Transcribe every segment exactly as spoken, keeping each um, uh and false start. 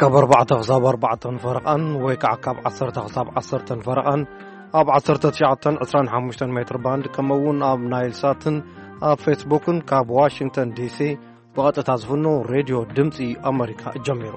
كاب أربعة خصاب أربعة فرقان ويكع كاب عصرة خصاب عصرة فرقان أب عصرة تشعة عشرين حمشتن متر باند كمون أب نايل ساتن أب فيسبوكن كاب واشنطن دي سي بغت تعزفنو راديو دمسي أمريكا جميرو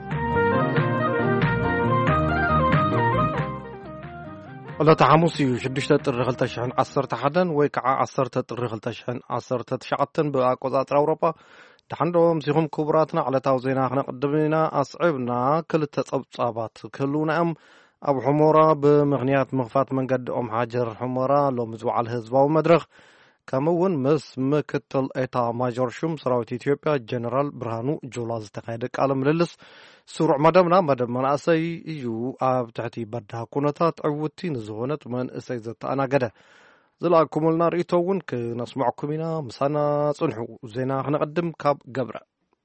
الله تحمسي شدشت ترغل تشحن عصرة حدا ويكع عصرة ترغل تشحن عصرة تشعة بأقوزات أوروبا تحندهم سيهم كبراتنا على توزينا احنا قدمنا أصعبنا كل تصابات كلنا أم أبو حمورة بمغنيات مغفات من قد أم حاجر حمورة لو مزوع الهزبة ومدرغ كمون مس مكتل إيتا ماجور شم سراوت إثيوبيا جنرال برهانو جولاز تقايدك على مللس سرع مدامنا مدام من أسي يو أب تحتي بدها كونتات عوتين زغونت من أسيزت أنا قده زلاكم لنا ريتون كنسمعكم هنا مسانا صنحو زينا نقدم كاب قبرة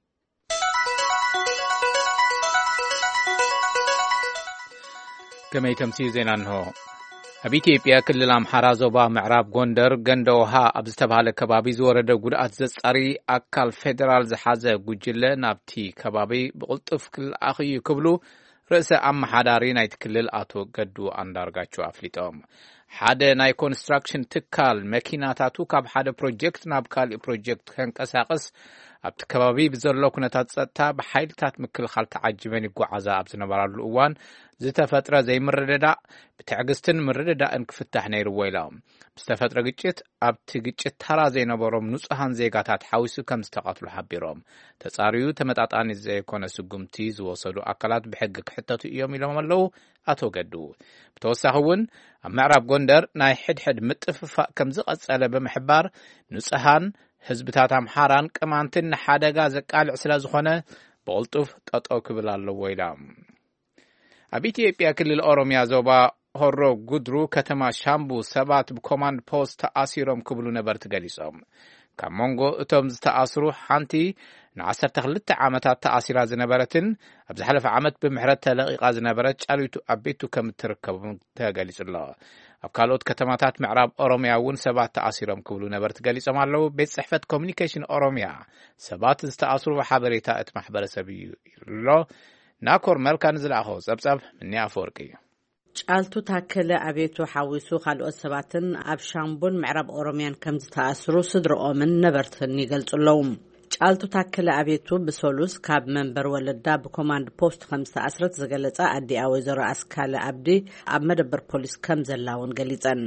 كما يتمسي زينا انه ابيتي بيا كل الامحارا زوبا معراب غوندر غندوها ابزتبال كبابي زورده غدات زصاري اكال فيدرال زحازه غجله نابتي كبابي بقلطف كل اخي كبلو رئيس ام حداري نايت كلل اتو قدو اندارغاچو افليطوم حدا ناي كونستراكشن تكال ماكيناتاتو كاب حدا بروجكت ناب كال بروجكت كنقساقس ابت كبابي بزرلو كنتات صتا بحيلتات مكل خال تعجبني غعزا ابزنبرالو اوان زتفطره زي مرددا بتعغستن مرددا انكفتح نير ويلام بستفطره ግጭት ابت ግጭት ተራ ዘይነበሮም ንጹሃን ዜጋታት ሓዊሱ ከም ዝተቃትሉ ሓቢሮም ተጻሪዩ ተመጣጣኒ ዘይኮነ ስጉምቲ ዝወሰዱ አካላት በሕግ ክሕተቱ እዮም ኢሎም ኣለው አቶ ገዱ ብተወሳኺውን ኣብ ምዕራብ ጎንደር ናይ ሕድሕድ ምጥፍፋእ ከም ዝቀጸለ በመሕባር ንጹሃን ህዝብታት አምሓራን ቅማንትን ሓደጋ ዘቃልዕ ስለ ዝኾነ በቁልጡፍ ጠጠው ክብል ኣለዎ ኢሎም ኣብ ኢትዮጵያ ክልል ኦሮሚያ ዞባ ሆሮ ጉድሩ ከተማ ሻምቡ ሰባት በኮማንድ ፖስት አሲሮም ክብሉ ነበር ተገሊጾም ካሞንጎ እቶም ዝተኣስሩ ሓንቲ ን12 ዓመታት ተኣሲራ ዝነበረትን ኣብ ዝሓለፈ ዓመት ብምሕረት ተለቂቃ ዝነበረት ጫሊቱ ኣቤቱ ከም ትርከቡ ተገሊጹላ ኣብ ካልኦት ከተማታት ምዕራብ ኦሮሚያ ውን ሰባት ተኣሲሮም ክብሉ ነበር ተገሊጾም ኣለው ቤት ጽሕፈት ኮሙኒኬሽን ኦሮሚያ ሰባት ዝተኣስሩ ሓበሬታ እቲ ማሕበረሰብ ይሎ ናኮር መልካን ዝላኸ ጸብጸብ ምንያ አፈወርቂ ጫልቱ ታከለ አቤቱ ሓዊሱ ካልኦት ሰባትን ኣብ ሻምቡን ምዕራብ ኦሮሚያን ከም ዝተኣስሩ ስድሮኦምን ነበርትን ይገልጹለውም ጫልቱ ታከለ አቤቱ ብሶሉስ ካብ መንበር ወለዳ ብኮማንድ ፖስት ከም ዝተኣስረት ዝገለጸ ኣዲኣ ወይዘሮ ኣስካለ አብዲ ኣብ መደበር ፖሊስ ከም ዘላውን ገሊጸን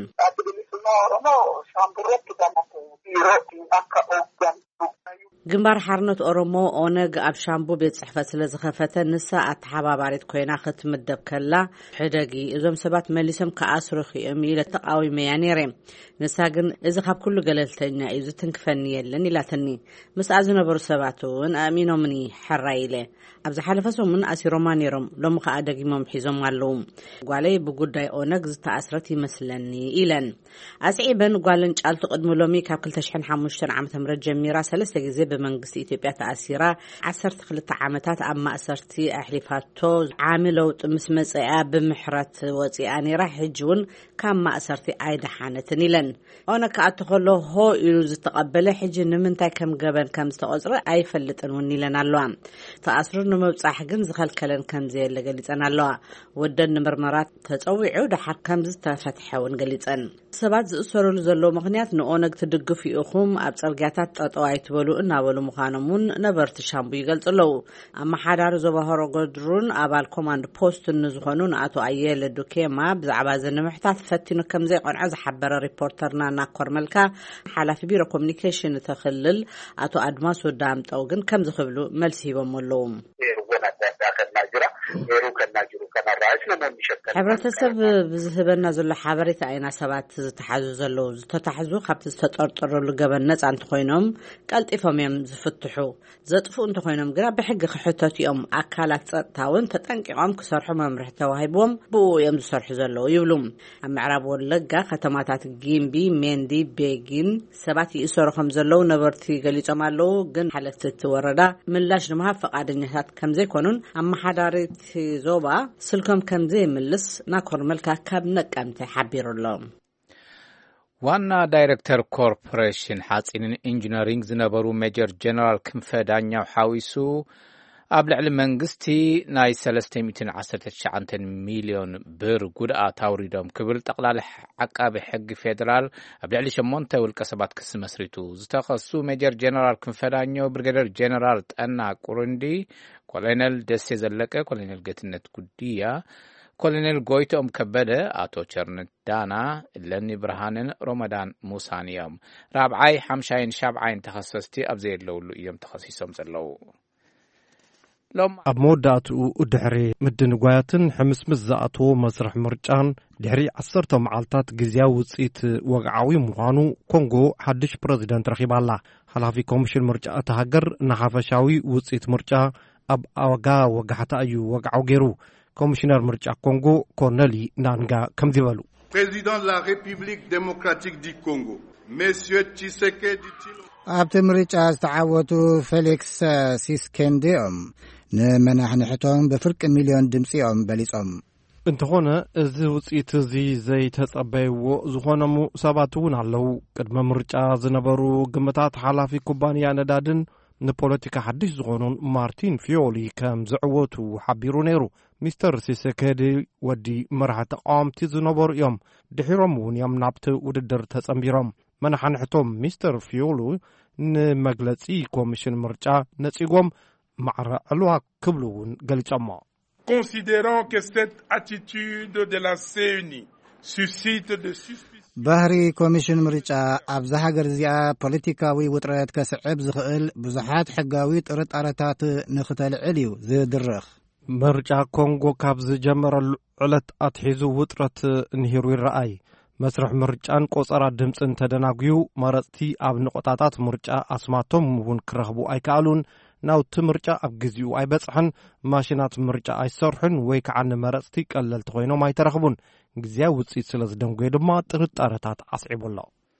ግንባር ሓርነት ኦሮሞ ኦነግ ኣብ ሻምቡ ቤት ጽሕፈት ስለ ዝኸፈተ ንሳ ኣተሓባባሪት ኮይና ክትምደብ ከላ ሕደጊ እዞም ሰባት መሊሶም ከኣስሩ ኺኦም ኢለ ተቃዊመ ያኔረ ንሳ ግን እዚ ካብ ኩሉ ገለልተኛ እዩ ዝትንክፈኒ የለን ኢላተኒ ምስኣ ዝነበሩ ሰባት እውን ኣሚኖምኒ ሕራይለ ኣብ ዝሓለፈ ሰሙን ኣሲሮማ ነይሮም ሎም ከዓ ደጊሞም ሒዞም ኣለው ጓለይ ብጉዳይ ኦነግ ዝተኣስረት ይመስለኒ ኢለን ኣጽዒበን ጓልን ጫልቱ ቅድሚ ሎሚ ካብ ክልተ ሽሕን ሓሙሽተን ዓመተ ምህረት ጀሚራ ሰለስተ ግዜ በመንግስቲ ኢትዮጵያ ተኣሲራ ዓሰርተ ክልተ ዓመታት ኣብ ማእሰርቲ ኣሕሊፋቶ ዓሚለው ጥምስ መጽያ ብምሕረት ወጽያ ነይራ ሕጅውን ካብ ማእሰርቲ ኣይደሓነትን ኢለን ኦነግ ከኣተኸሎ ሆ ኢሉ ዝተቀበለ ሕጂ ንምንታይ ከም ገበን ከም ዝተቆጽረ ኣይፈልጥን ውን ኢለን ኣለዋ ተኣስሩ ንምብጻሕ ግን ዝኸልከለን ከም ዘየለ ገሊጸን ኣለዋ ወደን ንምርመራት ተጸዊዑ ድሓር ከም ዝተፈትሐውን ገሊጸን ሰባት ዝእሰሩሉ ዘሎ ምኽንያት ንኦነግ ትድግፉ ኢኹም ኣብ ጽርግያታት ጠጠው ኣይትበሉ እናበሉ ምዃኖምን ነበርቲ ሻምቡ ይገልጽለው ኣመሓዳሪ ዞባ ሆሮ ጉድሩን ኣባል ኮማንድ ፖስት ንዝኾኑ ንኣቶ ኣየለ ዱኬማ ብዛዕባ ዝንምሕታት ፈቲኑ ከም ዘይቆንዐ ዝሓበረ ሪፖርተርና ናኮር መልካ ሓላፊ ቢሮ ኮሙኒኬሽን ተኽልል ኣቶ ኣድማስ ወዳምጠው ግን ከም ዝኽብሉ መልሲ ሂቦም ኣለዉ ሕብረተሰብ ብዝህበና ዘሎ ሓበሬታ ኣይና ሰባት ዝተሓዙ ዘለው ዝተታሕዙ ካብቲ ዝተጠርጠረሉ ገበን ነፃ እንትኾይኖም ቀልጢፎም እዮም ዝፍትሑ ዘጥፉ እንትኾይኖም ግና ብሕጊ ክሕተቱ እዮም ኣካላት ፀጥታውን ተጠንቂቖም ክሰርሑ መምርሒ ተዋሂቦም ብኡ እዮም ዝሰርሑ ዘለው ይብሉ ኣብ ምዕራብ ወለጋ ከተማታት ጊምቢ ሜንዲ ቤጊን ሰባት ይእሰሩ ከም ዘለው ነበርቲ ገሊጾም ኣለው ግን ሓለፍቲ ወረዳ ምላሽ ንምሃብ ፈቃደኛታት ከም ዘይኮኑን ኣመሓዳሪት ዞባ ስልኮም ከም ዘይምልስ ናኮር መልካ ካብ ነቀምተ ሓቢሩሎም ዋና ዳይሬክተር ኮርፖሬሽን ሓጺንን ኢንጂነሪንግ ዝነበሩ ሜጀር ጀነራል ክንፈ ዳኛው ሓዊሱ ኣብ ልዕሊ መንግስቲ ናይ ሰለስተ ሚእትን ዓሰርተ ትሽዓተ ሚልዮን ብር ጉድኣት ኣውሪዶም ክብል ጠቕላላ ዓቃቢ ሕጊ ፌደራል ኣብ ልዕሊ ሸሞንተ ውልቀ ሰባት ክስ መስሪቱ ዝተኸሱ ሜጀር ጀነራል ክንፈዳኞ ብርጋዴር ጀነራል ጠና ቁሩንዲ ኮሎኔል ደሴ ዘለቀ ኮሎኔል ጌትነት ጉዲያ ኮሎኔል ጎይቶም ከበደ አቶ ቸርነት ዳና ለኒ ብርሃንን ሮመዳን ሙሳን እዮም ራብዓይ ሓምሻይን ሻብዓይን ተኸሰስቲ ኣብ ዘየለውሉ እዮም ተኸሲሶም ዘለዉ ኣብ መወዳእትኡ ድሕሪ ምድንጓያትን ሕምስምስ ዝኣተዎ መስርሕ ምርጫን ድሕሪ ዓሰርተ መዓልታት ግዝያዊ ውፅኢት ወግዓዊ ምዃኑ ኮንጎ ሓድሽ ፕረዚደንት ረኺባላ ሓላፊ ኮሚሽን ምርጫ እታ ሃገር ንሓፈሻዊ ውፅኢት ምርጫ ኣብ ኣወጋ ወጋሕታ እዩ ወግዓዊ ገይሩ ኮሚሽነር ምርጫ ኮንጎ ኮርኔሊ ናንጋ ከምዚ በሉ ፕሬዚደንት ላ ሪፐብሊክ ዴሞክራቲክ ዲ ኮንጎ ሜስዮ ቺሴኬዲ ኣብቲ ምርጫ ዝተዓወቱ ፌሊክስ ሲስኬንዲኦም ንመናሕንሕቶም ብፍርቂ ሚልዮን ድምፂኦም በሊጾም እንተኾነ እዚ ውፅኢት እዚ ዘይተጸበይዎ ዝኾነሙ ሰባት እውን ኣለዉ ቅድመ ምርጫ ዝነበሩ ግምታት ሓላፊ ኩባንያ ነዳድን ንፖለቲካ ሓድሽ ዝኾኑን ማርቲን ፊዮሊ ከም ዝዕወቱ ሓቢሩ ነይሩ ሚስተር ሲሴኬዲ ወዲ መራሒ ተቃዋምቲ ዝነበሩ እዮም ድሒሮም እውን እዮም ናብቲ ውድድር ተጸምቢሮም መናሕንሕቶም ሚስተር ፊዮሉ ንመግለጺ ኮሚሽን ምርጫ ነጺጎም ማዕረ ዕልዋ ክብሉ እውን ገሊጾሞ Considérant que cette attitude de la C N I suscite de suspicion ባህሪ ኮሚሽን ምርጫ ኣብ ሃገር እዚኣ ፖለቲካዊ ውጥረት ከስዕብ ዝኽእል ብዙሓት ሕጋዊ ጥርጣረታት ንኽተልዕል እዩ ዝድርኽ ምርጫ ኮንጎ ካብ ዝጀመረሉ ዕለት ኣትሒዙ ውጥረት ንሂሩ ይረኣይ መስርሕ ምርጫን ቆጸራ ድምፅን ተደናግዩ መረፅቲ ኣብ ንቆጣታት ምርጫ ኣስማቶም እውን ክረኽቡ ኣይከኣሉን ናውቲ ምርጫ ኣብ ግዜኡ ኣይበጽሕን ማሽናት ምርጫ ኣይሰርሑን ወይ ከዓ ንመረፅቲ ቀለልቲ ኮይኖም ኣይተረኽቡን ግዜያዊ ውፅኢት ስለ ዝደንጎየ ድማ ጥርጣረታት ኣስዒቡሎ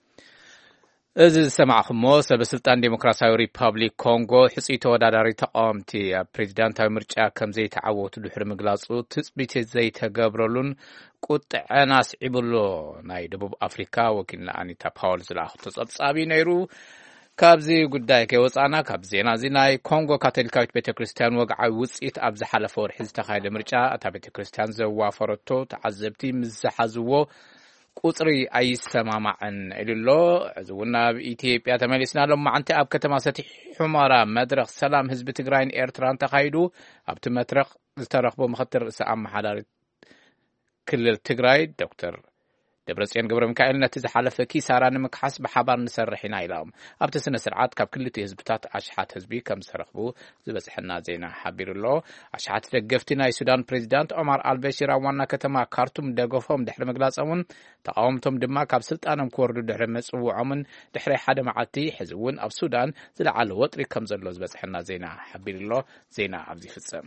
እዚ ዝሰማዕኹሞ ሰበስልጣን ዴሞክራሲያዊ ሪፐብሊክ ኮንጎ ሕፁይ ተወዳዳሪ ተቃዋምቲ ኣብ ፕሬዚዳንታዊ ምርጫ ከም ዘይተዓወቱ ድሕሪ ምግላጹ ትፅቢት ዘይተገብረሉን ቁጥዐን ኣስዒቡሎ ናይ ደቡብ ኣፍሪካ ወኪልና ኣኒታ ፓውል ዝለኣኽቶ ጸብጻቢ ነይሩ ካብዚ ጉዳይ ከይወፃና ካብ ዜና እዚ ናይ ኮንጎ ካቶሊካዊት ቤተ ክርስቲያን ወግዓዊ ውፅኢት ኣብ ዝሓለፈ ወርሒ ዝተኻየደ ምርጫ እታ ቤተ ክርስቲያን ዘዋፈረቶ ተዓዘብቲ ምስ ዝሓዝዎ ቁፅሪ ኣይሰማማዕን ኢሉሎ እዚ እውን ናብ ኢትዮጵያ ተመሊስና ሎም ማዓንቲ ኣብ ከተማ ሰቲሕ ሑመራ መድረኽ ሰላም ህዝቢ ትግራይን ኤርትራን ተኻይዱ ኣብቲ መድረኽ ዝተረኽቦ ምክትል ርእሰ ኣመሓዳሪት ክልል ትግራይ ዶክተር ደብረጽዮን ገብረ ሚካኤል ነቲ ዝሓለፈ ኪሳራ ንምክሓስ ብሓባር ንሰርሕ ኢና ኢሎም ኣብቲ ስነ ስርዓት ካብ ክልተ ህዝብታት ኣሽሓት ህዝቢ ከም ዝተረኽቡ ዝበፅሐና ዜና ሓቢሩሎ ኣሽሓት ደገፍቲ ናይ ሱዳን ፕሬዚዳንት ዑመር አልበሺር ኣብ ዋና ከተማ ካርቱም ደገፎም ድሕሪ ምግላጾምን ተቃወምቶም ድማ ካብ ስልጣኖም ክወርዱ ድሕሪ መጽውዖምን ድሕሪ ሓደ መዓልቲ ሕዚ እውን ኣብ ሱዳን ዝለዓለ ወጥሪ ከም ዘሎ ዝበፅሐና ዜና ሓቢሩሎ ዜና ኣብዚ ፍጸም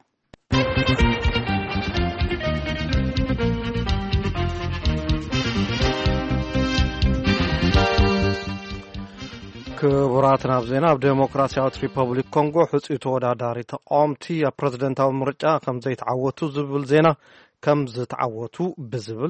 ክቡራት ናብ ዜና ኣብ ዴሞክራሲያዊት ሪፐብሊክ ኮንጎ ሕፁይ ተወዳዳሪ ተቃዋምቲ ኣብ ፕረዚደንታዊ ምርጫ ከም ዘይተዓወቱ ዝብል ዜና ከም ዝተዓወቱ ብዝብል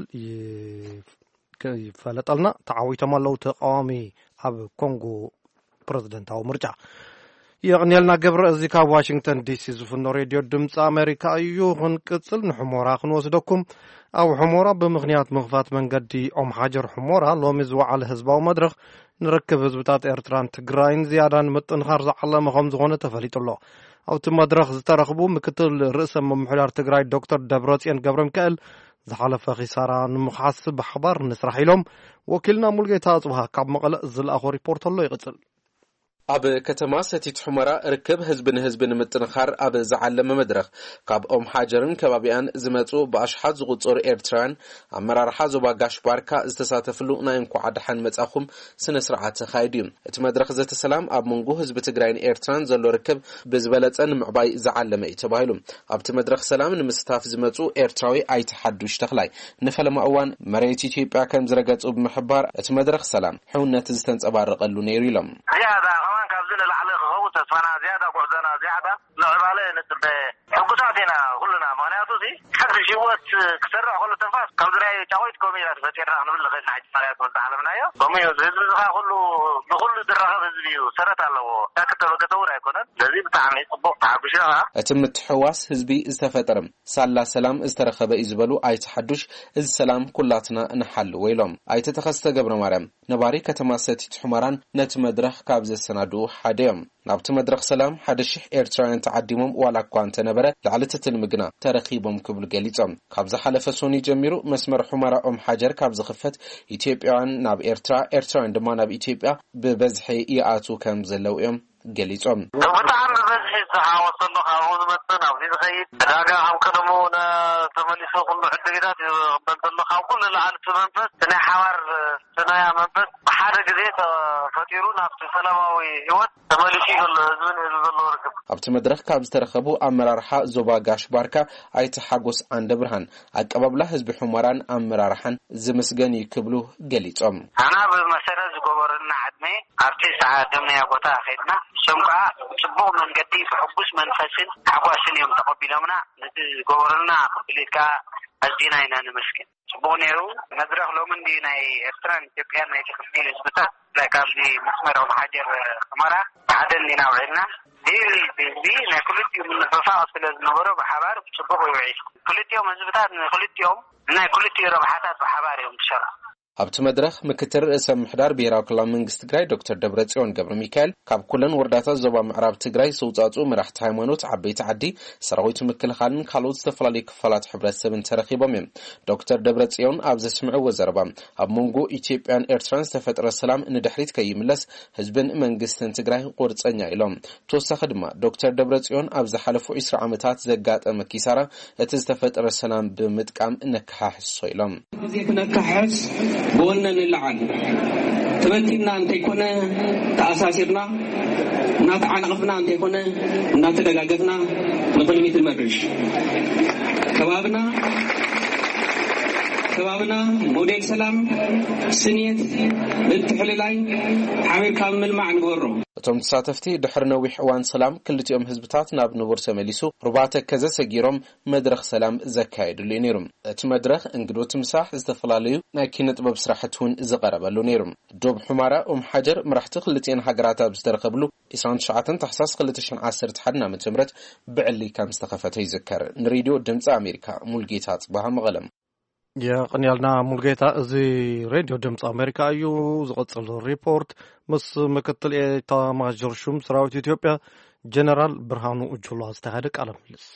ይፈለጠልና ተዓዊቶም ኣለዉ ተቃዋሚ ኣብ ኮንጎ ፕረዚደንታዊ ምርጫ የቕኒልና ገብረ እዚ ካብ ዋሽንግተን ዲሲ ዝፍኖ ሬድዮ ድምፂ ኣሜሪካ እዩ ክንቅፅል ንሕሞራ ክንወስደኩም ኣብ ሕሞራ ብምኽንያት ምኽፋት መንገዲ ኦም ሓጀር ሕሞራ ሎሚ ዝወዓለ ህዝባዊ መድረኽ ንርክብ ህዝብታት ኤርትራን ትግራይን ዝያዳን ምጥንኻር ዝዓለመ ከም ዝኾነ ተፈሊጡሎ ኣብቲ መድረኽ ዝተረኽቡ ምክትል ርእሰ ምምሕዳር ትግራይ ዶክተር ደብረጽዮን ገብረ ሚካኤል ዝሓለፈ ኺሳራ ንምኽሓስ ብሓባር ንስራሕ ኢሎም ወኪልና ሙልጌታ ኣጽብሃ ካብ መቐለ ዝለኣኾ ሪፖርት ኣሎ ይቕፅል ኣብ ከተማ ሰቲት ሑመራ ርክብ ህዝቢ ንህዝቢ ንምጥንኻር ኣብ ዝዓለመ መድረኽ ካብ ኦም ሓጀርን ከባቢያን ዝመፁ ብኣሽሓት ዝቑፀሩ ኤርትራውያን ኣመራርሓ ዞባ ጋሽ ባርካ ዝተሳተፍሉ ናይ እንኳዕ ደሓን መጻኹም ስነ ስርዓት ተኻይዱ እዩ እቲ መድረኽ ዘተ ሰላም ኣብ መንጎ ህዝቢ ትግራይን ኤርትራን ዘሎ ርክብ ብዝበለፀ ንምዕባይ ዝዓለመ እዩ ተባሂሉ ኣብቲ መድረኽ ሰላም ንምስታፍ ዝመፁ ኤርትራዊ ኣይቲ ሓዱሽ ተኽላይ ንፈለማ እዋን መሬት ኢትዮጵያ ከም ዝረገፁ ብምሕባር እቲ መድረኽ ሰላም ሕውነት ዝተንጸባረቐሉ ነይሩ ኢሎም كابزنا لعله خو تسفنا زيادة قعدنا زيادة نعبالة نسبة حقوقاتنا كلنا معناته زي حق الجوات كسر كل تنفاس كابزنا يتعود كوميرا فتيرنا نقول لك إحنا عايزين نقول تعلمنا يا كوميرا زي زي كله بكل درجة زيو سرت على هو تكتب كتورة يكون እዚ ብጣዕሚ ጽቡቕ ተሓጉሽና እቲ ምትሕዋስ ህዝቢ ዝተፈጠረም ሳላ ሰላም ዝተረኸበ እዩ ዝበሉ ኣይቲ ሓዱሽ እዚ ሰላም ኩላትና ንሓሉ ወይሎም ኣይቲ ተኸስተ ገብረ ማርያም ነባሪ ከተማ ሰቲት ሑመራን ነቲ መድረኽ ካብ ዘሰናድኡ ሓደ እዮም ናብቲ መድረኽ ሰላም ሓደ ሽሕ ኤርትራውያን ተዓዲሞም ዋላ እኳ እንተነበረ ላዕሊ ትልምግና ተረኺቦም ክብሉ ገሊፆም ካብ ዝሓለፈ ሶኒ ጀሚሩ መስመር ሑመራ ኦም ሓጀር ካብ ዝኽፈት ኢትዮጵያውያን ናብ ኤርትራ ኤርትራውያን ድማ ናብ ኢትዮጵያ ብበዝሒ ይኣቱ ከም ዘለው እዮም ገሊፆም ብጣዕሚ በዝሒ ዝሓወሰሉ ካብኡ ዝመፅእ ናብዚ ዝኸይድ ዕዳጋ ከም ቀደሙ ተመሊሱ ኩሉ ዕድጊታት ይቕበል ዘሎ ካብ ኩሉ ላዕሊ መንፈስ ናይ ሓባር ናይ መንፈስ ብሓደ ግዜ ተፈጢሩ ናብቲ ሰላማዊ ህይወት ተመሊሱ ዘሎ ህዝብን ህዝቢ ዘሎ ርክብ ኣብቲ መድረኽ ካብ ዝተረኸቡ ኣመራርሓ ዞባ ጋሽ ባርካ ኣይቲ ሓጎስ ዓንደ ብርሃን ኣቀባብላ ህዝቢ ሑመራን ኣመራርሓን ዝምስገን ይክብሉ ገሊፆም ኣና ብመሰረት ዝገበሩልና ዓድሜ ኣብቲ ሰዓት ደምናያ ቦታ ኸይድና ሸምቃ ጽቡቕ መንገዲ ብሕጉስ መንፈስን ሓጓስን እዮም ተቐቢሎምና ነቲ ዝገበሩልና ክፍሊትካ ኣዝና ኢና ንመስግን ጽቡቕ ነይሩ መድረኽ ሎምን ዲ ናይ ኤርትራን ኢትዮጵያን ናይ ተኸፊል ህዝብታት ላይ ካብዚ መስመሮም ሓጀር ሑመራ ብሓደን ኢና ውዒልና እዚ ናይ ክልቲኡ ምንፍፋቕ ስለ ዝነበሮ ብሓባር ጽቡቕ ይውዒል ክልቲኦም ህዝብታት ንክልቲኦም ናይ ክልቲኡ ረብሓታት ብሓባር እዮም ዝሰርሑ ኣብቲ መድረኽ ምክትል ርእሰ ምሕዳር ብሄራዊ ክልላዊ መንግስቲ ትግራይ ዶክተር ደብረጽዮን ገብረ ሚካኤል ካብ ኩለን ወረዳታት ዞባ ምዕራብ ትግራይ ዝውጻጹ መራሕቲ ሃይማኖት ዓበይቲ ዓዲ ሰራዊት ምክልኻልን ካልኦት ዝተፈላለዩ ክፋላት ሕብረተሰብን ተረኺቦም እዮም ዶክተር ደብረጽዮን ኣብ ዘስምዕዎ ዘረባ ኣብ መንጎ ኢትዮጵያን ኤርትራን ዝተፈጠረ ሰላም ንድሕሪት ከይምለስ ህዝብን መንግስትን ትግራይ ቁርፀኛ ኢሎም ተወሳኺ ድማ ዶክተር ደብረጽዮን ኣብ ዝሓለፉ ዒስራ ዓመታት ዘጋጠመ ኪሳራ እቲ ዝተፈጠረ ሰላም ብምጥቃም ነካሕሶ ኢሎም بولنا نلعن تبتينا أنت يكون تأساسيرنا ناتعنقفنا أنت يكون ناتدقاقفنا نقول مثل مرش كبابنا كبابنا موديل سلام سنيت بالتحليلين حامل كامل مع نقوله እቶም ተሳተፍቲ ድሕሪ ነዊሕ እዋን ሰላም ክልቲኦም ህዝብታት ናብ ንቡር ተመሊሱ ሩባተ ከዘ ሰጊሮም መድረኽ ሰላም ዘካየድሉ ነይሩ እቲ መድረኽ እንግዶት ምሳሕ ዝተፈላለዩ ናይ ኪነ ጥበብ ስራሕቲ እውን ዝቐረበሉ ነይሩ ዶብ ሑመራ ኦም ሓጀር መራሕቲ ክልቲአን ሃገራት ኣብ ዝተረኸብሉ عشرين تسعة ታሕሳስ ሁለት ሺህ ዓሰርተ ሓደ ዓመተ ምህረት ብዕሊ ከም ዝተኸፈተ ይዝከር ንሬድዮ ድምፂ ኣሜሪካ ሙልጌታ ጽባህ መቐለም የቅንያልና ሙልጌታ እዚ ሬድዮ ድምፂ ኣሜሪካ እዩ ዝቐጽል ሪፖርት ምስ ምክትል ኤታ ማጆር ሹም ሰራዊት ኢትዮጵያ ጀነራል ብርሃኑ ጁላ ዝተካሄደ ቃለ ምልልስ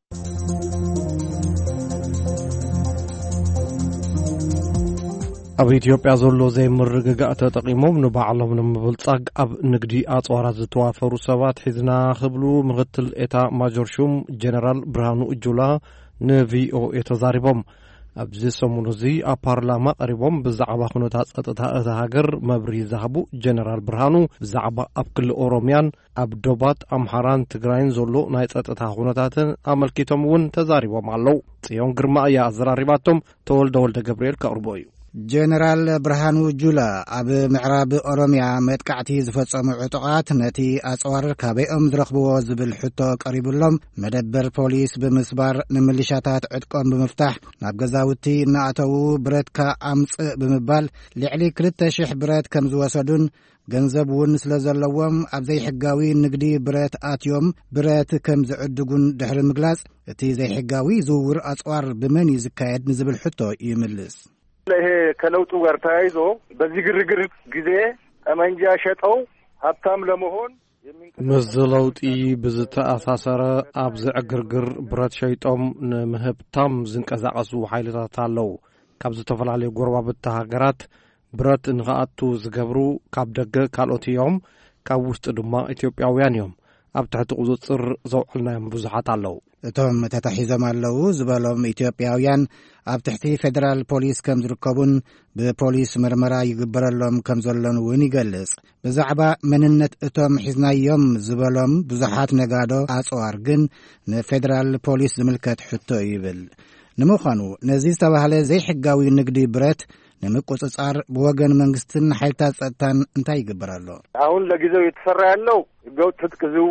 ኣብ ኢትዮጵያ ዘሎ ዘይምርግጋእ ተጠቂሞም ንባዕሎም ንምብልጻግ ኣብ ንግዲ ኣጽዋራት ዝተዋፈሩ ሰባት ሒዝና ክብሉ ምክትል ኤታ ማጆር ሹም ጀነራል ብርሃኑ ጁላ ንቪኦኤ ተዛሪቦም ኣብዚ ሰሙኑ እዚ ኣብ ፓርላማ ቀሪቦም ብዛዕባ ኩነታት ጸጥታ እታ ሃገር መብሪ ዝሃቡ ጀነራል ብርሃኑ ብዛዕባ ኣብ ክልል ኦሮምያን ኣብ ዶባት ኣምሓራን ትግራይን ዘሎ ናይ ጸጥታ ኩነታትን ኣመልኪቶም እውን ተዛሪቦም ኣለው ጽዮን ግርማ እያ ኣዘራሪባቶም ተወልደ ወልደ ገብርኤል ከቕርቦ እዩ ጀነራል ብርሃኑ ጁላ ኣብ ምዕራብ ኦሮሚያ መጥቃዕቲ ዝፈጸሙ ዕጡቃት ነቲ ኣጽዋር ካበይኦም ዝረኽብዎ ዝብል ሕቶ ቀሪብሎም መደበር ፖሊስ ብምስባር ንምልሻታት ዕጥቆም ብምፍታሕ ናብ ገዛውቲ እናኣተዉ ብረትካ ኣምጽእ ብምባል ልዕሊ ክልተ ሽሕ ብረት ከም ዝወሰዱን ገንዘብ እውን ስለ ዘለዎም ኣብ ዘይሕጋዊ ንግዲ ብረት ኣትዮም ብረት ከም ዝዕድጉን ድሕሪ ምግላጽ እቲ ዘይሕጋዊ ዝውውር ኣጽዋር ብመን እዩ ዝካየድ ንዝብል ሕቶ ይምልስ ይሄ ከለውጡ ጋር ተያይዞ በዚህ ግርግር ጊዜ ጠመንጃ ሸጠው ሀብታም ለመሆን መዝለውጢ ብዝተኣሳሰረ ኣብ ዝዕግርግር ብረት ሸይጦም ንምህብታም ዝንቀሳቐሱ ሓይልታት ኣለው ካብ ዝተፈላለዩ ጎረባብቲ ሃገራት ብረት ንኽኣቱ ዝገብሩ ካብ ደገ ካልኦት እዮም ካብ ውሽጢ ድማ ኢትዮጵያውያን እዮም ኣብ ትሕቲ ቁፅፅር ዘውዕልናዮም ብዙሓት ኣለው እቶም ተታሒዞም ኣለው ዝበሎም ኢትዮጵያውያን ኣብ ትሕቲ ፌደራል ፖሊስ ከም ዝርከቡን ብፖሊስ ምርመራ ይግበረሎም ከም ዘሎን እውን ይገልጽ ብዛዕባ መንነት እቶም ሒዝናዮም ዝበሎም ብዙሓት ነጋዶ ኣጽዋር ግን ንፌደራል ፖሊስ ዝምልከት ሕቶ ይብል ንምዃኑ ነዚ ዝተባህለ ዘይሕጋዊ ንግዲ ብረት ንምቁጽጻር ብወገን መንግስትን ሓይልታት ጸጥታን እንታይ ይግበር ኣሎ አሁን ለጊዜው የተሰራ ያለው ህገወጥ ትጥቅ ዝውውር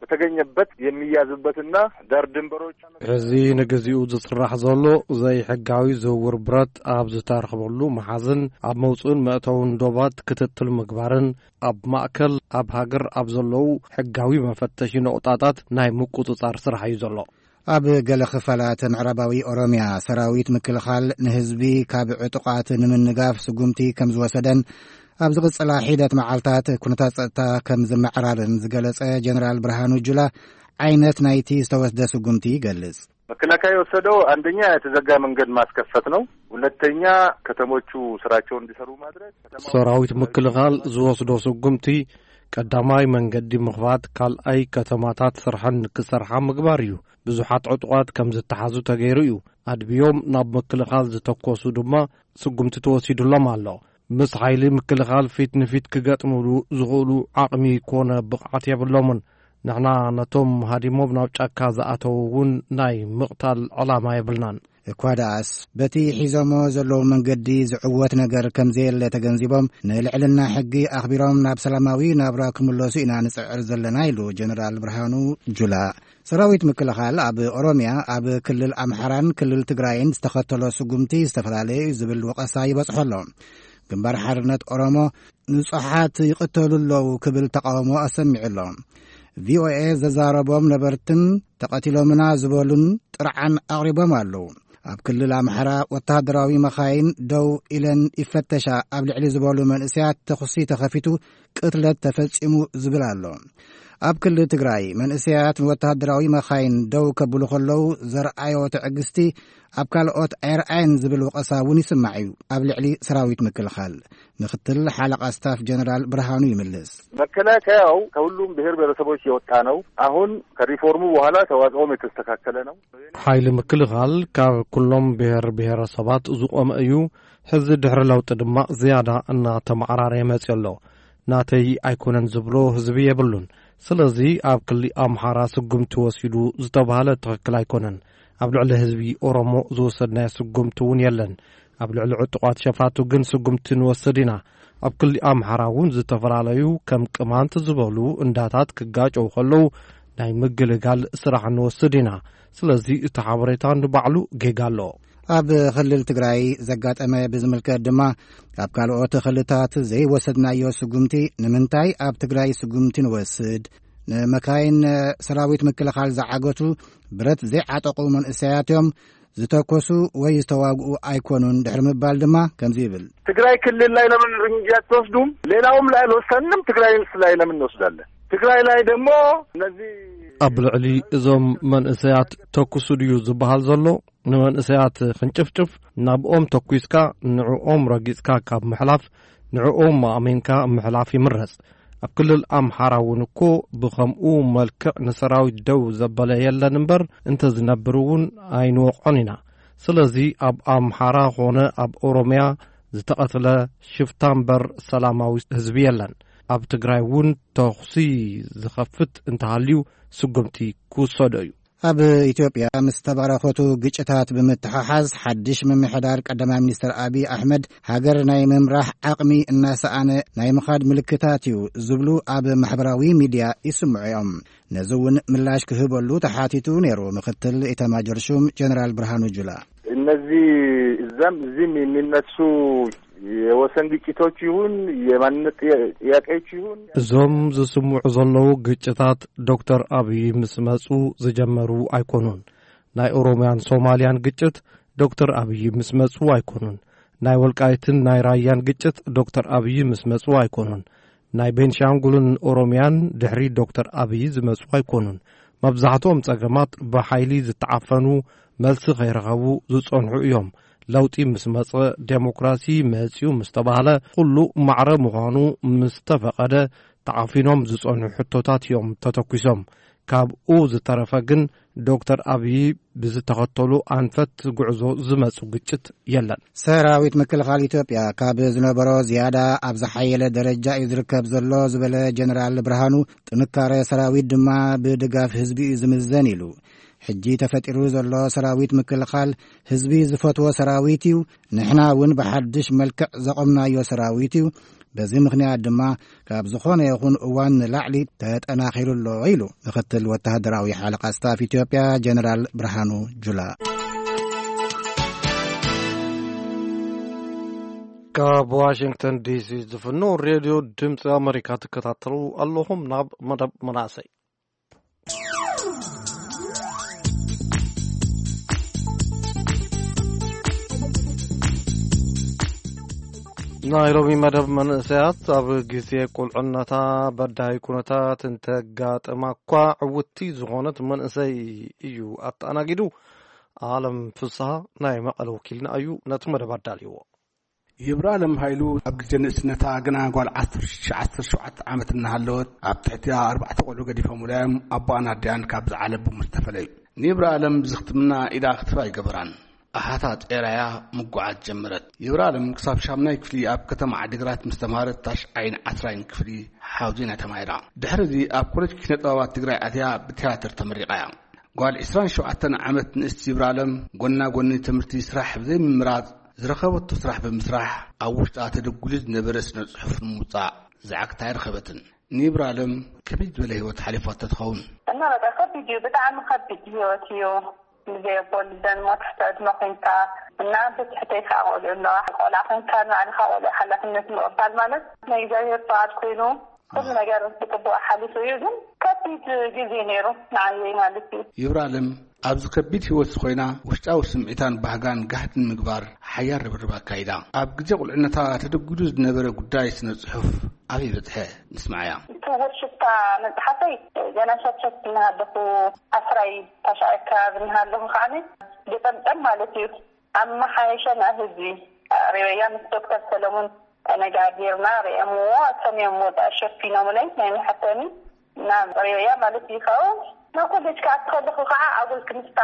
በተገኘበት የሚያዝበትና ዳር ድንበሮች እዚ ንግዚኡ ዝስራሕ ዘሎ ዘይ ሕጋዊ ዝውውር ብረት ኣብ ዝተረኽበሉ መሓዝን ኣብ መውፅኡን መእተውን ዶባት ክትትል ምግባርን ኣብ ማእከል ኣብ ሃገር ኣብ ዘለው ሕጋዊ መፈተሺ ነቁጣታት ናይ ምቁፅፃር ስራሕ እዩ ዘሎ። ኣብ ገለ ክፋላት ምዕራባዊ ኦሮሚያ ሰራዊት ምክልኻል ንህዝቢ ካብ ዕጡቃት ንምንጋፍ ስጉምቲ ከም ዝወሰደን ኣብ ዝቕፅላ ሒደት መዓልታት ኩነታት ጸጥታ ከም ዝመዕራርን ዝገለጸ ጀነራል ብርሃኑ ጁላ ዓይነት ናይቲ ዝተወስደ ስጉምቲ ይገልጽ። መከላከያ የወሰደው አንደኛ የተዘጋ መንገድ ማስከፈት ነው። ሁለተኛ ከተሞቹ ስራቸውን እንዲሰሩ ማድረግ። ሰራዊት ምክልኻል ዝወስዶ ስጉምቲ ቀዳማይ መንገዲ ምኽፋት ካልኣይ ከተማታት ስርሐን ክሰርሓ ምግባር እዩ። ብዙሓት ዕጡቃት ከም ዝተሓዙ ተገይሩ እዩ። ኣድብዮም ናብ ምክልኻል ዝተኮሱ ድማ ስጉምቲ ተወሲዱሎም ኣሎ። ምስ ሓይሊ ምክልኻል ፊት ንፊት ክገጥምሉ ዝኽእሉ ዓቕሚ ኮነ ብቕዓት የብሎምን። ንሕና ነቶም ሃዲሞም ናብ ጫካ ዝኣተው እውን ናይ ምቕታል ዕላማ የብልናን። እኳ ደኣስ በቲ ሒዞሞ ዘለዉ መንገዲ ዝዕወት ነገር ከም ዘየለ ተገንዚቦም ንልዕልና ሕጊ ኣኽቢሮም ናብ ሰላማዊ ናብራ ክምለሱ ኢና ንጽዕር ዘለና ኢሉ ጀነራል ብርሃኑ ጁላ። ሰራዊት ምክልኻል ኣብ ኦሮሚያ ኣብ ክልል ኣምሓራን ክልል ትግራይን ዝተኸተሎ ስጉምቲ ዝተፈላለየ ዝብል ወቐሳ ይበጽሖሎ። ግንባር ሓርነት ኦሮሞ ንጹሓት ይቕተሉ ኣለዉ ክብል ተቃውሞ ኣሰሚዑሎ። ቪኦኤ ዘዛረቦም ነበርትን ተቐቲሎምና ዝበሉን ጥርዓን ኣቕሪቦም ኣለዉ። ኣብ ክልል ኣምሓራ ወታደራዊ መኻይን ደው ኢለን ይፈተሻ ኣብ ልዕሊ ዝበሉ መንእስያት ተኹሲ ተኸፊቱ ቅትለት ተፈጺሙ ዝብል ኣሎ። ኣብ ክልል ትግራይ መንእስያት ወታደራዊ መኻይን ደው ከብሉ ከለዉ ዘርአዮ ትዕግስቲ ኣብ ካልኦት ኣይርአየን ዝብል ወቐሳ እውን ይስማዕ እዩ። ኣብ ልዕሊ ሰራዊት ምክልኻል ምክትል ሓለቃ ስታፍ ጀነራል ብርሃኑ ይምልስ። መከላከያው ከሁሉም ብሔር ብሔረሰቦች የወጣ ነው። አሁን ከሪፎርሙ በኋላ ተዋጽኦም የተስተካከለ ነው። ሓይሊ ምክልኻል ካብ ኩሎም ብሔር ብሔረሰባት ዝቆመ እዩ። ሕዚ ድሕሪ ለውጢ ድማ ዝያዳ እናተማዕራረየ መፅእ ኣሎ። ናተይ ኣይኮነን ዝብሎ ህዝቢ የብሉን። ስለዚ ኣብ ክልል ኣምሓራ ስጉምቲ ወሲዱ ዝተባሃለ ትክክል ኣይኮነን። ኣብ ልዕሊ ህዝቢ ኦሮሞ ዝወሰድናዮ ስጉምቲ እውን የለን። ኣብ ልዕሊ ዕጡቃት ሸፋቱ ግን ስጉምቲ ንወስድ ኢና። ኣብ ክልል ኣምሓራ እውን ዝተፈላለዩ ከም ቅማንት ዝበሉ እንዳታት ክጋጨው ከለዉ ናይ ምግልጋል ስራሕ ንወስድ ኢና። ስለዚ እቲ ሓበሬታ ንባዕሉ ጌጋ ኣሎ። ኣብ ክልል ትግራይ ዘጋጠመ ብዝምልከት ድማ ኣብ ካልኦት ክልታት ዘይወሰድናዮ ስጉምቲ ንምንታይ ኣብ ትግራይ ስጉምቲ ንወስድ ንመካይን ሰራዊት ምክልኻል ዝዓገቱ ብረት ዘይዓጠቑ መንእሰያት እዮም ዝተኮሱ ወይ ዝተዋግኡ ኣይኮኑን ድሕሪ ምባል ድማ ከምዚ ይብል። ትግራይ ክልል ላይ ለምን እርምጃ አትወስዱም? ሌላውም ላይ አልወሰንም። ትግራይ ላይ ለምን እንወስዳለን? ትግራይ ላይ ደግሞ እነዚህ ኣብ ልዕሊ እዞም መንእሰያት ተኩሱ ድዩ ዝበሃል ዘሎ ንመንእሰያት ክንጭፍጭፍ ናብኦም ተኩስካ ንዕኦም ረጊጽካ ካብ ምሕላፍ ንዕኦም ማእሜንካ ምሕላፍ ይምረጽ። ኣብ ክልል ኣምሓራ እውን እኮ ብኸምኡ መልክዕ ንሰራዊት ደው ዘበለ የለን እምበር እንተ ዝነብር እውን ኣይንወቕዖን ኢና። ስለዚ ኣብ ኣምሓራ ኾነ ኣብ ኦሮሚያ ዝተቐትለ ሽፍታ እምበር ሰላማዊ ህዝቢ የለን። ኣብ ትግራይ እውን ተኹሲ ዝኸፍት እንተሃልዩ ስጉምቲ ክውሰዶ እዩ። ኣብ ኢትዮጵያ ምስ ተባረኸቱ ግጭታት ብምትሓሓዝ ሓድሽ ምምሕዳር ቀዳማይ ሚኒስትር አብይ አሕመድ ሃገር ናይ ምምራሕ ዓቕሚ እናሰኣነ ናይ ምኻድ ምልክታት እዩ ዝብሉ ኣብ ማሕበራዊ ሚድያ ይስምዑ እዮም። ነዚ እውን ምላሽ ክህበሉ ተሓቲቱ ነይሩ ምክትል ኢታማዦር ሹም ጀነራል ብርሃኑ ጁላ። እነዚህ እዛም እዚህም የሚነሱ የወሰን ግጭቶች ይሁን የማንነት ጥያቄዎች ይሁን እዞም ዝስምዑ ዘለዉ ግጭታት ዶክተር አብይ ምስ መጹ ዝጀመሩ ኣይኮኑን። ናይ ኦሮሚያን ሶማሊያን ግጭት ዶክተር አብይ ምስ መጹ ኣይኮኑን። ናይ ወልቃይትን ናይ ራያን ግጭት ዶክተር አብይ ምስ መጹ ኣይኮኑን። ናይ ቤንሻንጉልን ኦሮሚያን ድሕሪ ዶክተር አብይ ዝመጹ ኣይኮኑን። መብዛሕትኦም ጸገማት ብሓይሊ ዝተዓፈኑ መልሲ ከይረኸቡ ዝጸንሑ እዮም። ለውጢ ምስ መጽ ዴሞክራሲ መጽኡ ምስ ተባህለ ኩሉ ማዕረ ምዃኑ ምስ ተፈቐደ ተዓፊኖም ዝጸንሑ ሕቶታት እዮም ተተኪሶም። ካብኡ ዝተረፈ ግን ዶክተር አብይ ብዝተኸተሉ አንፈት ጉዕዞ ዝመጹ ግጭት የለን። ሰራዊት ምክልኻል ኢትዮጵያ ካብ ዝነበሮ ዝያዳ ኣብ ዝሓየለ ደረጃ እዩ ዝርከብ ዘሎ ዝበለ ጀነራል ብርሃኑ ጥንካሬ ሰራዊት ድማ ብድጋፍ ህዝቢ ዝምዘን ኢሉ ሕጂ ተፈጢሩ ዘሎ ሰራዊት ምክልኻል ህዝቢ ዝፈትዎ ሰራዊት እዩ። ንሕና እውን ብሓድሽ መልክዕ ዘቆምናዮ ሰራዊት እዩ። በዚ ምክንያት ድማ ካብ ዝኾነ ይኹን እዋን ላዕሊ ተጠናኺሩሎ ኢሉ ምክትል ወተሃደራዊ ሓለቃ ስታፍ ኢትዮጵያ ጀነራል ብርሃኑ ጁላ ካብ ዋሽንግተን ዲሲ ዝፍኖ ሬድዮ ድምፂ ኣሜሪካ ትከታተሉ ኣለኹም ናብ መደብ መናእሰይ ናይሮቢ መደብ መንእሰያት ኣብ ግዜ ቁልዕነታ በዳይ ኩነታት እንተጋጥማ እኳ ዕውቲ ዝኾነት መንእሰይ እዩ ኣተኣናጊዱ ዓለም ፍስሓ ናይ መቐለ ወኪልና እዩ ነቲ መደብ ኣዳልይዎ ይብራለም ኃይሉ ኣብ ግዜ ንእስነታ ገና ጓል ዓሰርተ ሸውዓተ ዓመት እናሃለወት ኣብ ትሕቲ ኣርባዕተ ቆልዑ ገዲፎም ውላዮም ኣቦኣን ኣድያን ካብ ዝዓለቡ ምስተፈለዩ ንይብራለም ዝኽትምና ኢዳ ክትፋ ይገበራን ኣሓታ ጤራያ ምጓዓት ጀመረት ይብራለም ክሳብ ሻምናይ ክፍሊ ኣብ ከተማ ዓዲግራት ምስተማሃረት ታሽዓይን ዓስራይን ክፍሊ ሓውዚና ተማሂራ ድሕሪ ኣብ ኮሌጅ ኪነ ጥበባት ትግራይ ኣትያ ብቲያትር ተመሪቃ እያ ጓል عشرين وسبعة ዓመት ንእስቲ ይብራለም ጎና ጎኒ ትምህርቲ ስራሕ ብዘይ ምምራጽ ዝረኸበቱ ስራሕ ብምስራሕ ኣብ ውሽጣ ተደጉሉ ዝነበረ ስነ ጽሑፍ ምውጻእ ዝዓክታ ይረኸበትን ንይብራለም ከመይ ዝበለ ህይወት ሓሊፋት ትኸውን እና በቃ ቪዲዮ በጣም ከቢድ ህይወት እዩ زي بولدن ما تحتاج ما كنت الناس بتحتاج أقول إنه أقول عشان كان يعني خاول حلا في الناس مقبل مالك ما يجي يطلع كله كل ما جرب تبغى حل سويهم كبيت جزينيرو نعيه مالك يبرالم أبز كبيت هو سخينا وشتاو سمعتان بهجان قهت المقبار حيار بربا كايدا أبجزء العنتا تدقجوز نبرة قدايس نصحف أبي بتحه نسمعها تقول شفتا نتحطي أنا شفت من هذا أسرعي تشعر من هذا خاني بتنتم مالتي أما حيشان أهزي رواية مستقبل سلمون أنا قادر ناري أمو أتسمي أمو تأشف فينا مني يعني حتىني نعم رواية مالتي خاو نقول لك أدخل خاء أقول كنستا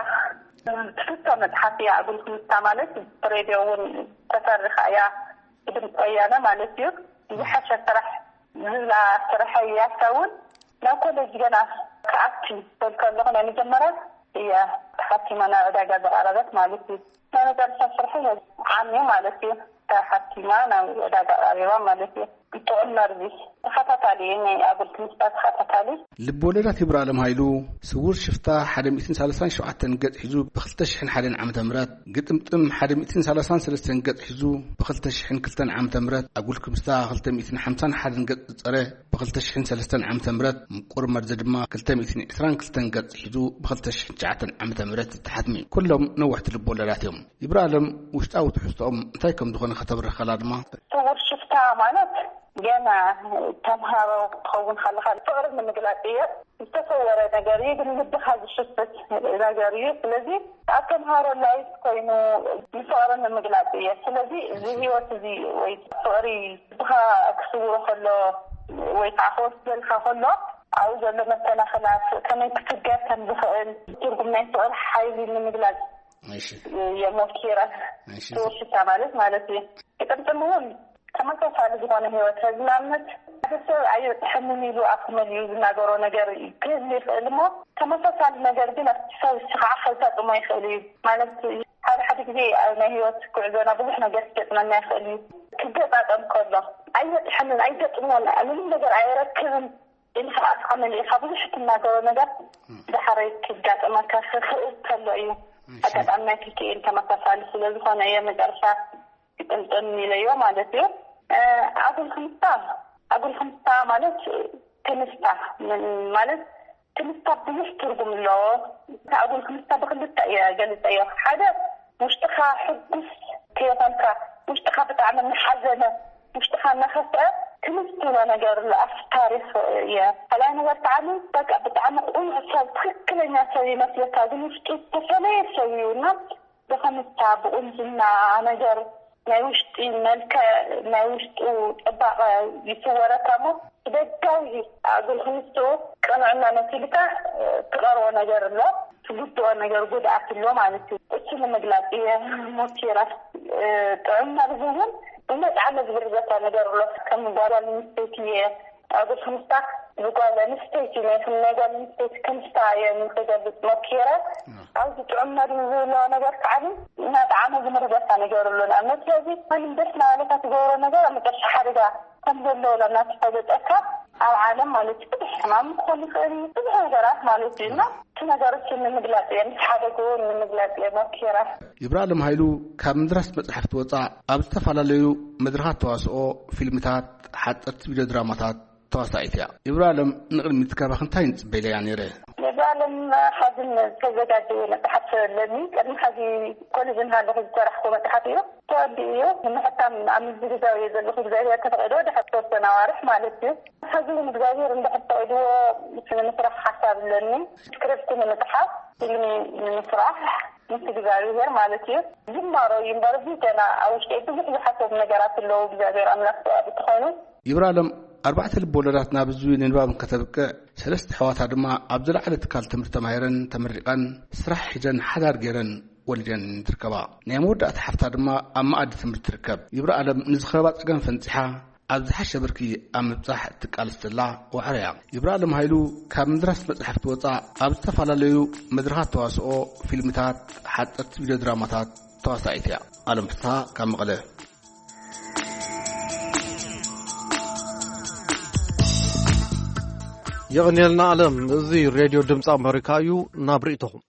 شفتا نتحطي أقول كنستا مالتي راديو تفرخ يا ابن قيانا مالتي يحشى ترح لا ترحيات كون نقول لك جنا كعبتي تلقى نجمرة هي حتى ما أنا أدعى بغرضات مالتي أنا جالسة فرحية عمي مالتي حتى ما أنا أدعى بغرضات مالتي تؤمر بي خطط علي إني أقول كنسبات خطط علي لبولدات يبرالم هايلو سور شفتا حدا مئتين سالسان شوعتن قد حزو بخلتشحن حدا عام تمرات قدم تم حدا مئتين سالسان سلسان قد حزو بخلتشحن كلتن عام تمرات أقولكم ستا خلت مئتين حمسان حدا قد تصري بخلتشحن سلسان عام تمرات مقر مرزد ما كلتا مئتين عسران كلتن قد حزو بخلتشحن شعتن عام تمرات تحتمي كلهم نوحت لبولداتهم يبرالم وشتاو تحسطهم انتايكم دخون خطبر خلاد ما سور شفتا مالت جانا تمهارو تخون خلق الفقر من الجلابية تصور نجاري بندخل الشفت نجاري الذي تمهارو لايف كأنه الفقر من الجلابية الذي زي وتزي ويتفقري بها كسور خلا ويتعخر بالخ خلا عاوز لما كان خلاص كان يتفجر كان بفقر ترجم ناس فقر حيلي من الجلاب ماشي يا مفكرة ماشي شو شو تعملت مالتي كتبتمون كما تفعل زمان هي وتزمنت بس أي تحملني له أكمل يوزنا جرو نجار كل فيلمه كما تفعل نجار بنا تسوي سخاء خلطات وما يخلي مالك هذا حد كذي أنا هي وتكعدنا بروحنا جسدنا ما يخلي كذا بعد أم كله أي تحمل أي تطمن أنا من نجار عيرك كذا إن خلاص عمل إيه خبرش كنا جرو نجار بحريك كذا ما كسر كله أيه أكيد أنا كذي إن كما تفعل سلسلة خانة أيام مدرسة تنتمي ليوم عادتي أقول خمسة أقول خمسة مالك كنستا من مالك كنستا بيش ترجم له أقول خمسة بخلت يا جلت يا حدا مشتخى حدث كيف أنت مشتخى بتعمل حزنة مشتخى نخسة كنستا أنا جر الأفكار يا فلا أنا بتعمل بقى بتعمل أول شيء تخكل الناس اللي ما يتعلمون مش تفعلين يسويونه بخمسة بقول جنا أنا جر ما يوشت ملك ما يوشت طبق يصور كامو بداوي أقول خمسة كان عندنا نتيجة تقرأ نجار له تقول نجار جود عقله معناته إيش من مجلاتيه مثيرة تعمل رجوم وما تعمل برجة نجار له كم قال المستيكية أقول خمسة يقول المستيكي ما في نجار المستيكي كم ساعة من كذا مثيرة أو تعمل له نجار تعلم ما تعمل برجة نجار له أما تلاقي من بسنا لك تقول نجار مترش حرجة كم دلوا لنا تفضل أكثر أو عالم مالتي بحمام كل خيري بها جرات مالتينا كنا جرت من مجلات يعني حدا يقول من مجلات لما كيرا إبراهيم هايلو كم درس متحفت وضع أبستف على ليو مدرسات تواسو فيلمات حتى فيديو درامات تواسعيتها إبراهيم نقل متكابا خنتين بيلي يعني ريه إبراهيم حزن كذا قاعد متحف لمي كان حزي كل جن هذا في الجرح هو متحفيه توديه من حتى عم الزجاجة يزل في الزجاجة كتقعدوا ده حتى السنوارح مالتي حزن متغير إن حتى يدوا مثل مسرح حساب لني كرفت من متحف اللي من مسرح مثل جزائر مالتي جمارو ينبرز أنا أو شيء تجي حسب نجارات اللي هو جزائر أملاك بتخانو إبراهيم أربعة البولراتنا بزوين نباب كتبك ثلاث حوات هذا عبد الله على تكال تمر تمايرن تمرقا سرح حجن حذر جيرن والجن تركبا نمود أتحفت هذا ما أما أد تمر تركب إبراهيم نزخربات أجن فنتحا أبز حش بركي أم بصح تكال استلا وعريا إبراهيم هايلو كم درس متحفت وطا أبز تفعل ليو مدرسات تواسو فيلمات حتى فيديو درامات تواسعيتها ألم بصها كم غله يغنيلنا علم زي راديو دمس أمريكايو نابريتهم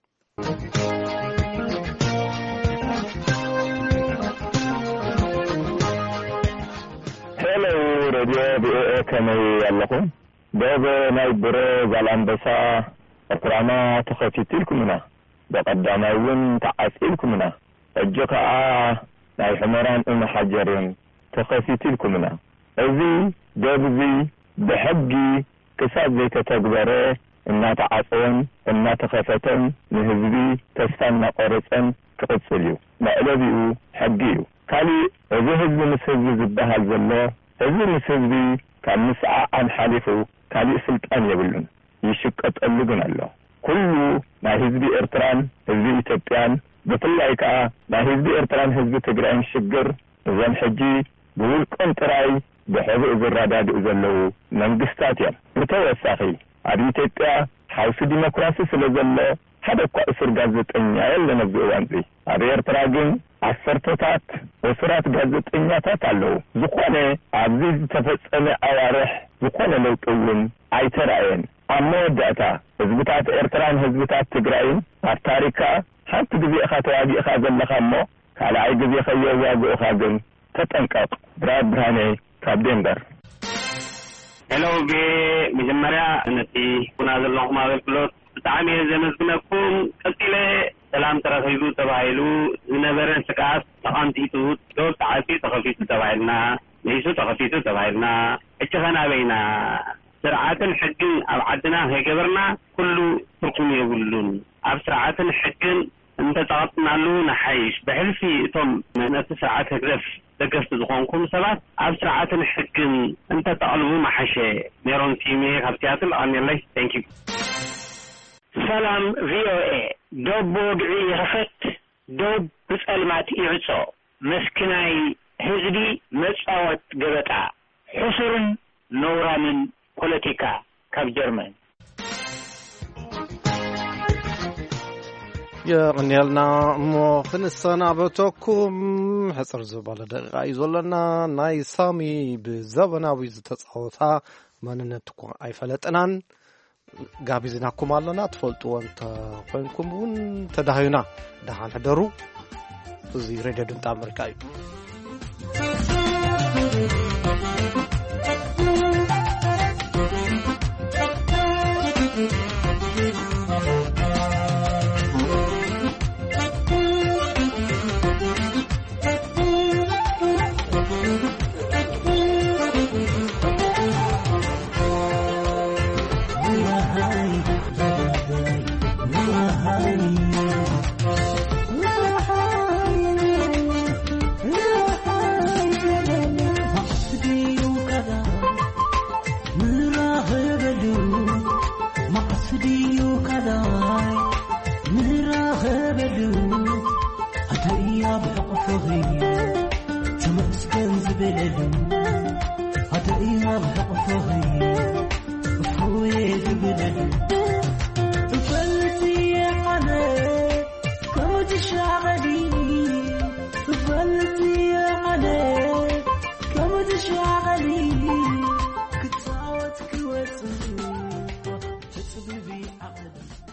هلو راديو بي كمي يلكم باب نايبرو زالانبسا أقرانا تخفيتلكمنا بقداماون تعاسلكمنا الجوكا ناي حمران أم حجرين تخفيتلكمنا أزي باب زي بحقي كساد زي تتقبره إنا تعاصون إنا تخفتن نهزبي تستنى قرصن كقصليو مقلبيو حقيو كالي إذا هزبي مسهزبي زبها الزلو هزبي مسهزبي كان نسعى عن حالفه كالي سلطان يبلون يشكت اللقن الله كله ما هزبي إرتران هزبي إتبيان بطلعك ما هزبي إرتران هزبي تقرأين شجر زن حجي بقول كنتراي بحضر الراداد أزلو منقستاتيا متوساخي عدي تيبيا حوث ديمقراسي سلزلو هذا كأسر غازت إنيا يلا نبدو وانزي عدي ارتراجين عصرتات وسرات غازت إنيا تاتالو زقواني عزيز تفسأني أوارح زقواني لو تقولن عيترائين أما ودأتا هزبتات ارتران هزبتات تقرأين عالتاريكا حتى دبي أخا توادي أخا زلخامو كالا عي دبي أخا يواغو أخا جن تتنقاق براد براني كابدندر هلو بي مجمرة نتي كنا ذلهم هذا الكلوت تعامي زمزكنكم قتلة سلام ترخيزو تبايلو نبرن سكاس تقانتيتو دول تعافي تخفيتو تبايلنا ليسو تخفيتو تبايلنا اتخنا بينا سرعات الحق أبعدنا هيكبرنا كله تركم يقولون أب سرعات الحق انت تعطنا له نحيش بحلفي ثم نفس ساعات هكذا دقست دقونكم سبات أبسرعات الحكم أنت تعلموا محشي نيرون تيمي خبتيات الآن يلا thank you سلام في او اي دوب بودعي رفت دوب بسأل ما تيعصو مسكناي هزبي مصاوت قبطا حصر نورا من بوليتيكا كاب جرمن يغنيلنا مو خنسانا بتوكم حصر زبالة دقيقة يزولنا ناي سامي بزبناوي زتصاوتا مننتكم أي فلتنان قابزناكم علىنا تفلتوا أنت قوينكم ون تدهينا دهان هدرو زي راديو دمت أمريكاي Yeah.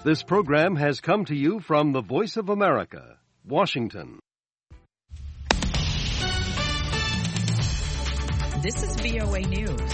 This program has come to you from the Voice of America, Washington. This is V O A News.